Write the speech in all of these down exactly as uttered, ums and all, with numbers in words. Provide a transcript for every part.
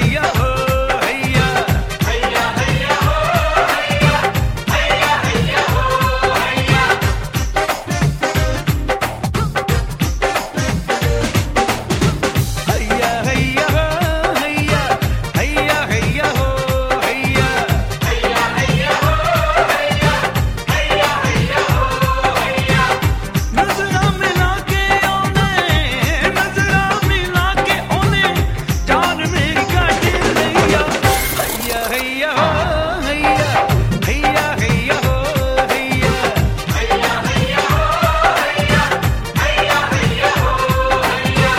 हैया हो हैया हैया हैया हो हैया हैया हैया हो हैया हैया हैया हो हैया हैया हैया हो हैया हैया हैया हो हैया हैया हैया हो हैया नजरा मिला के ओने नजरा मिला के ओने जान मेरी काट लैया हैया हैया हो हैया हैया हैया हो हैया हैया हैया हो हैया हैया हैया हो हैया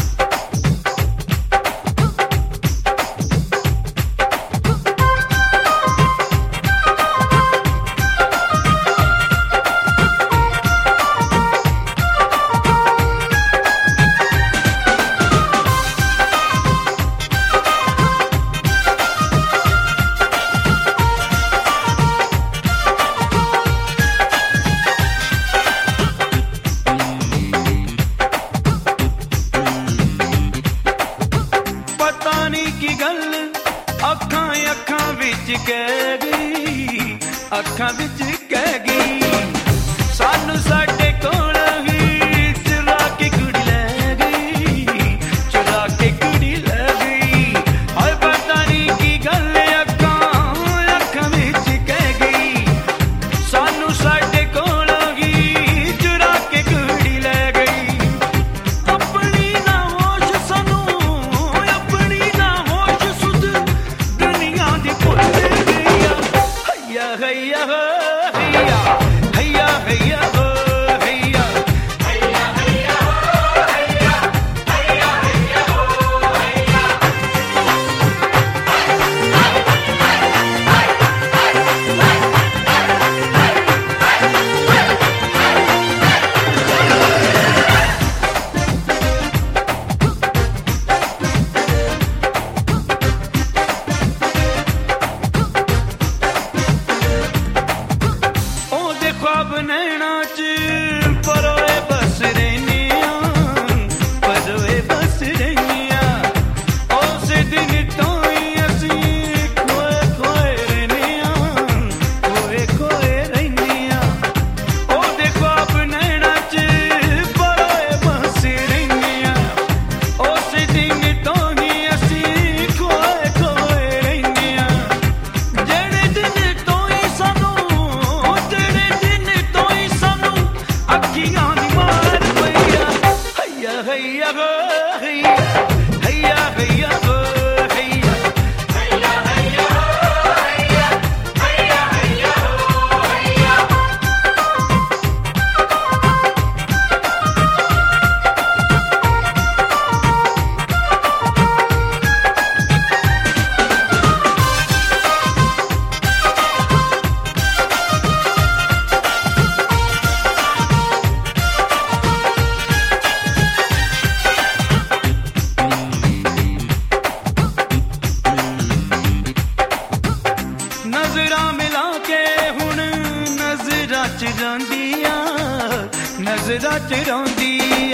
पता नहीं की गल अखां अखां विच कह गई अखां विच कह गई सानू साडे कोल ही चुरा के कुड़ी ले गई चुरा के कुड़ी ले गई हाय पता नहीं की गल अखां अखां विच कह गई सानू साडे कोल ही चुरा के कुड़ी ले गई अपनी ना होश सानू अपनी ना होश सुध दुनिया दी भुल गईया हैया हैया हो हैया हैया हैया हो हैया हैया हैया हो हैया हैया हैया हो हैया ओदे ख्वाब नैना च परोए बस रहनिया परोए बस रहनिया उस दिन तो ही असी खोए खोए रहनिया खोए खोए रहनिया ओदे ख्वाब नैना च परोए बस रहनिया उस दिन तो ही असी खोए खोए रहनिया ਜਿਹੜੇ ਦਿਨ ਤੋਂ ਹੀ ਸਾਨੂੰ ਜਿਹੜੇ ਦਿਨ ਤੋਂ ਹੀ ਸਾਨੂੰ ਅੱਖੀਆਂ ਦੀ ਮਾਰ ਪਈਆ हैया हैया हो हैया हैया हैया हो हैया हैया हैया हो हैया हैया हैया हो हैया नजरा मिला के हुण नजरा च रौंदियां नजरा च रौंदियां